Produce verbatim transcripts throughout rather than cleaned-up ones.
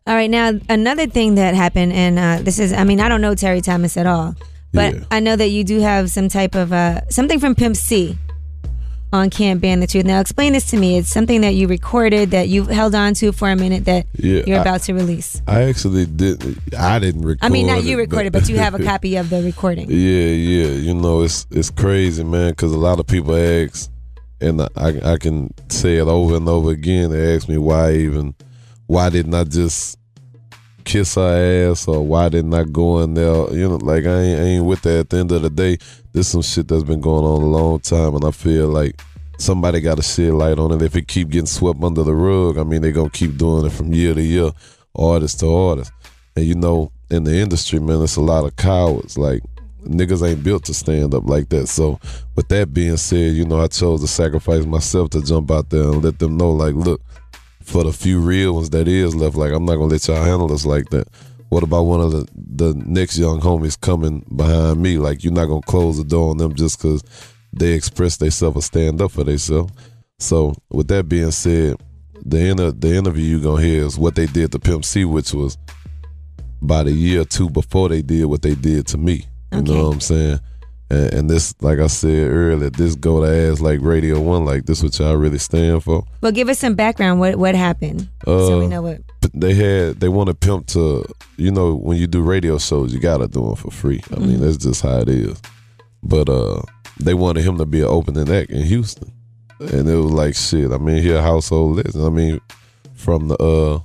All right, now another thing that happened, and uh, this is, I mean, I don't know Terry Thomas at all, but yeah. I know that you do have some type of, uh, something from Pimp C on Can't Ban the Truth. Now explain this to me. It's something that you recorded that you held on to for a minute that yeah, you're I, about to release. I actually didn't, I didn't record I mean, not you it, recorded, but, but you have a copy of the recording. Yeah, yeah. You know, it's it's crazy, man, because a lot of people ask, and I, I can say it over and over again. They ask me why even, why didn't I just kiss her ass, or why didn't I go in there? You know, like I ain't, I ain't with that. At the end of the day, this some shit that's been going on a long time, and I feel like somebody got to shed light on it. If it keep getting swept under the rug, I mean, they gonna keep doing it from year to year, artist to artist. And you know, in the industry, man, it's a lot of cowards. Like, niggas ain't built to stand up like that. So with that being said, you know, I chose to sacrifice myself to jump out there and let them know, like, look, for the few real ones that is left, like, I'm not gonna let y'all handle us like that. What about one of the, the next young homies coming behind me? Like, you're not gonna close the door on them just because they express themselves or stand up for themselves. So with that being said, the inter- the interview you're gonna hear is what they did to Pimp C, which was about a year or two before they did what they did to me. You okay. know what I'm saying? And, and this, like I said earlier, this go to ass like Radio One, like this what y'all really stand for. Well, give us some background. What what happened? Uh, so we know what. They had, they wanted Pimp to, you know, when you do radio shows, you gotta do them for free. I mm-hmm. mean, that's just how it is. But uh, they wanted him to be an opening act in Houston. And it was like, shit, I mean, he a household legend. I mean, from the, uh,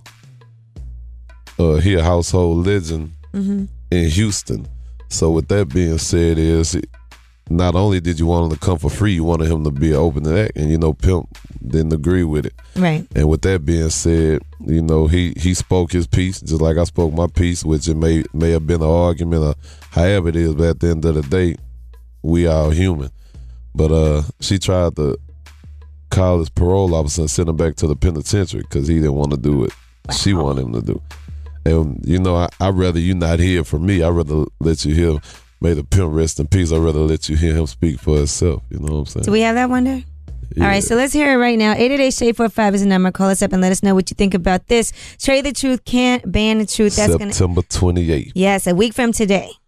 uh, he a household legend mm-hmm. in Houston. So with that being said, is not only did you want him to come for free, you wanted him to be an opening act, and you know Pimp didn't agree with it. Right. And with that being said, you know he he spoke his piece just like I spoke my piece, which it may may have been an argument or however it is, but at the end of the day, we all human. But uh, she tried to call his parole officer and send him back to the penitentiary because he didn't want to do it. Wow. She wanted him to do. And, you know, I, I'd rather you not hear from me. I'd rather let you hear, may the Pimp rest in peace. I'd rather let you hear him speak for himself. You know what I'm saying? Do we have that one there? Yeah. All right, so let's hear it right now. eight eight eight, S H A D four five is the number. Call us up and let us know what you think about this. Trade the Truth, Can't Ban the Truth. That's September gonna, twenty-eighth. Yes, a week from today.